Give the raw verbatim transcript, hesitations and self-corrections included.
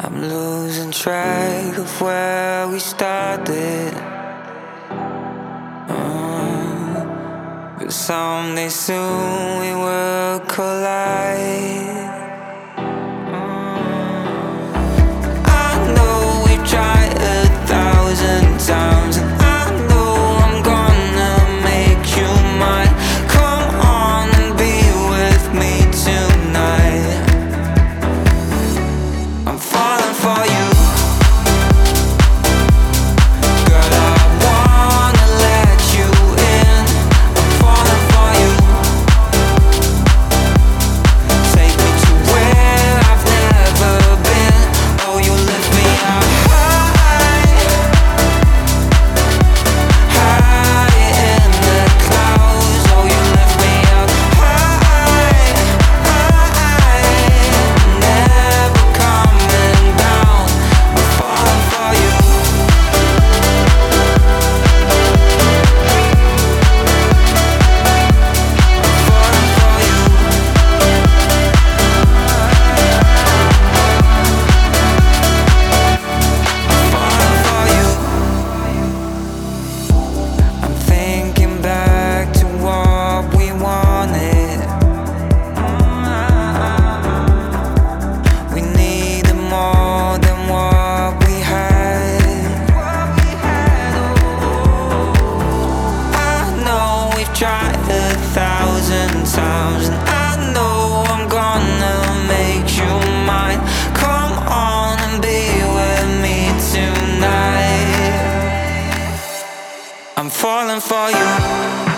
I'm losing track of where we started. uh, But someday soon we will collide. I know we've tried a thousand times, and I know I'm gonna make you mine. Come on and be with me tonight. I'm falling for you. Girl, I wanna let you in. I'm falling for you. Take me to where I've never been. Oh, you lift me up high, high in the clouds. Oh, you lift me up high, high, never coming down. I'm falling for you. Falling for you. Falling for you. I'm thinking back to what we wanted. We needed more than what we had. I know we've tried a thousand times, and I know I'm gonna make you mine. Come on and be with me tonight. I'm falling for you.